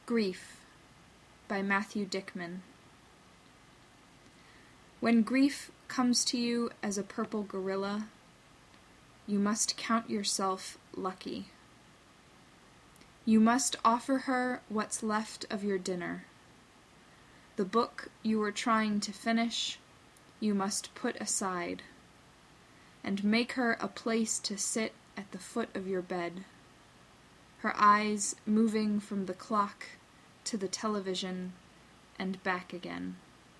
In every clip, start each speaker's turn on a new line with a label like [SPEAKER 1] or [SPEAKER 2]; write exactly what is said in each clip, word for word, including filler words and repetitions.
[SPEAKER 1] Grief by Matthew Dickman. When grief comes to you as a purple gorilla, you must count yourself lucky. You must offer her what's left of your dinner. The book you were trying to finish, you must put aside, and make her a place to sit at the foot of your bed, her eyes moving from the clock to the television and back again.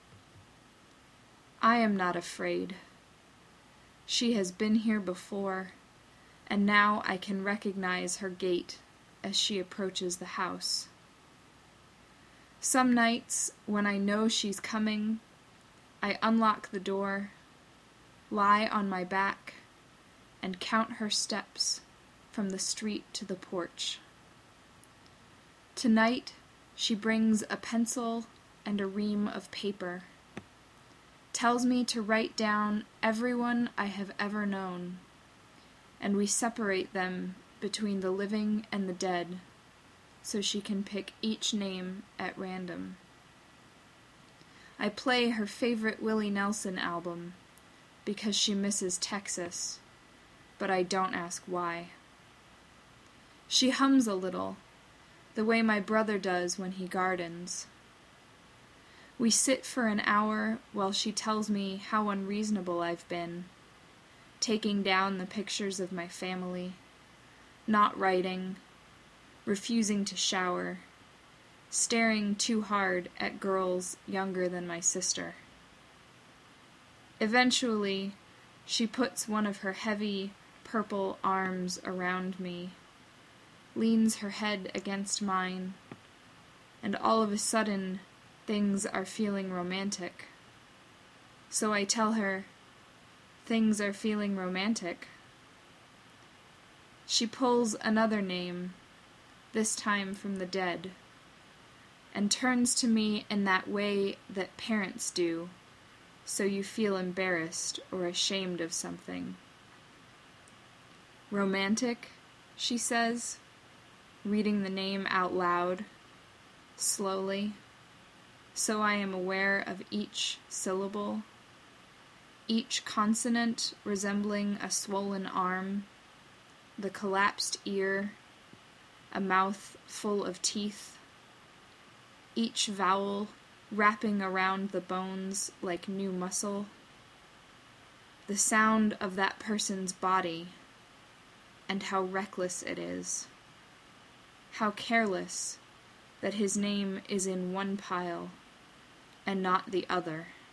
[SPEAKER 1] I am not afraid. She has been here before, and now I can recognize her gait as she approaches the house. Some nights, when I know she's coming, I unlock the door, lie on my back, and count her steps from the street to the porch. Tonight, she brings a pencil and a ream of paper, tells me to write down everyone I have ever known, and we separate them between the living and the dead, so she can pick each name at random. I play her favorite Willie Nelson album because she misses Texas, but I don't ask why. She hums a little, the way my brother does when he gardens. We sit for an hour while she tells me how unreasonable I've been, taking down the pictures of my family, not writing, refusing to shower, staring too hard at girls younger than my sister. Eventually, she puts one of her heavy, purple arms around me, leans her head against mine, and all of a sudden, things are feeling romantic. So I tell her, things are feeling romantic. She pulls another name, this time from the dead, and turns to me in that way that parents do, so you feel embarrassed or ashamed of something. Romantic, she says, reading the name out loud, slowly, so I am aware of each syllable, each consonant resembling a swollen arm, the collapsed ear, a mouth full of teeth, each vowel wrapping around the bones like new muscle, the sound of that person's body, and how reckless it is, how careless that his name is in one pile and not the other.